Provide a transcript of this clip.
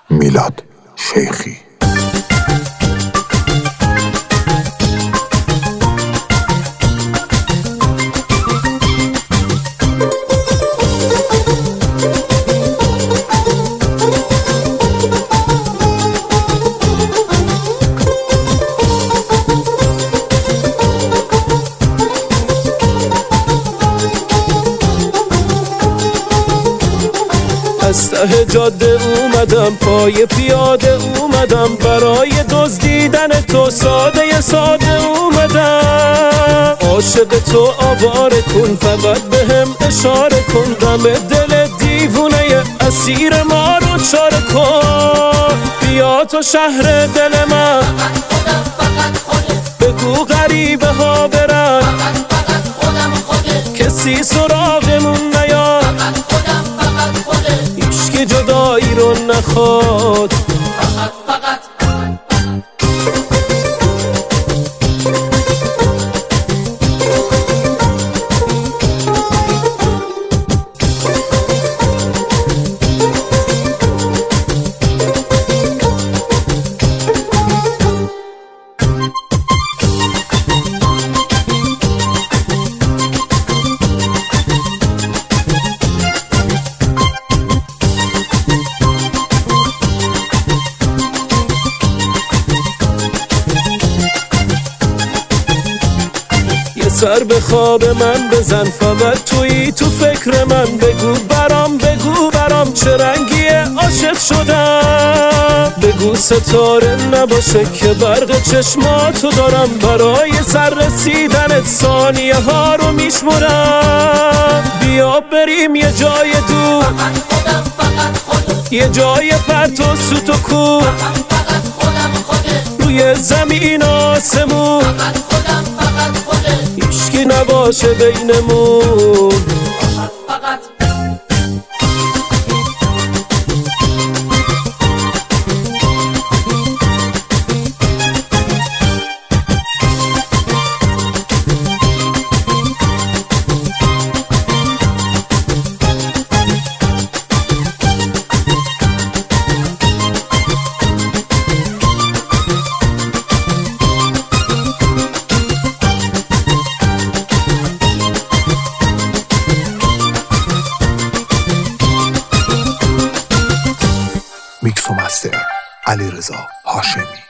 میلاد شیخی. از ته جاده اومدم، پای پیاده اومدم، برای دزدیدن تو ساده ساده اومدم. عاشق تو آواره کن، فقط بهم اشاره کن، غم دل دیوونه اسیر ما رو چاره کن. بیا تو شهر دل من، بگو غریبه ها برن، کسی سراغمون نیاد، هیچکی جدایی رو نخواد. سر به خواب من بزن، فقط تویی تو فکر من، بگو برام چه رنگیه عاشق شدم. بگو ستاره نباشه که برق چشماتو دارم، برای سر رسیدنت ثانیه ها رو میشمرم. بیا بریم یه جای دور، یه جای پرت و سوت و کور، روی زمین آسمون، هیچکی نباشه بینمون. میکس و مستر علیرضا هاشمی.